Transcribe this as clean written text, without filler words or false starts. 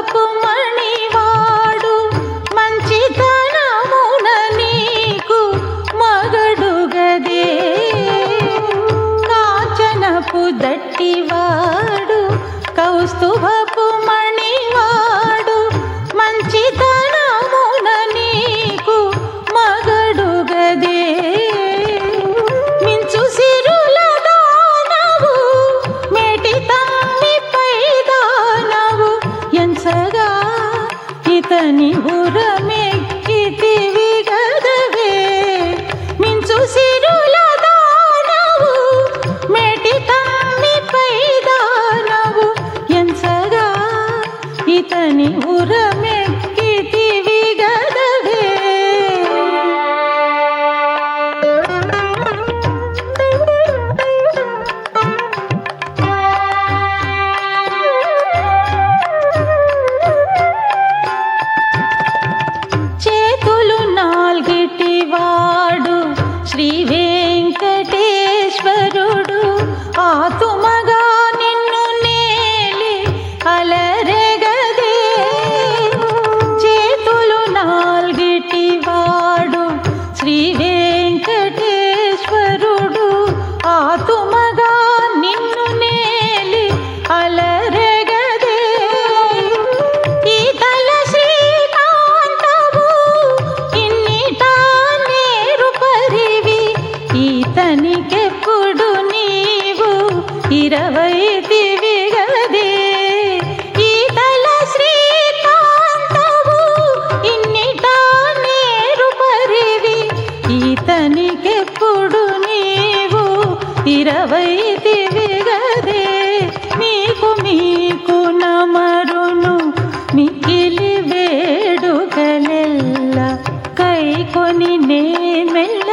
కౌస్తుభపు మణివాడు మంచితనమున నీకు మగడుగదే కాంచనపు దట్టివాడు కౌస్తుభపు మణివాడు మంచితనమున నీకు మగడుగదే మించు సిరుల దానవు మేటి తమ్మిపై దానవు ఎంచగా ఇతని ఉరమెక్కితివి గదవే మించు సిరుల దానవు మేటి తమ్మిపై దానవు ఎంచగా ఇతని ఉరమెక్కితివి గదవే చేతులు నాల్గిటివాడు శ్రీ వెంకటేశ్వరుడు ఆతుమగా నిన్ను నేలి అలరెగదే చేతులు నాల్గిటివాడు శ్రీ వెంకటేశ్వరుడు ఆతుమగా నిన్ను నేలి అలరెగదే ఈతల శ్రీకాంతవు ఇన్నిటా నేరు పరివి ఈతనికెప్పుడు నీవు 20 గదే ఈతల శ్రీకాంతవు ఇన్నిటా నేరు పరివి ఈతనికెప్పుడు నీవు 20 గదే మీకు నమరును మిక్కిలి వేడుకలెల్ల కైకొని నే మెల్ల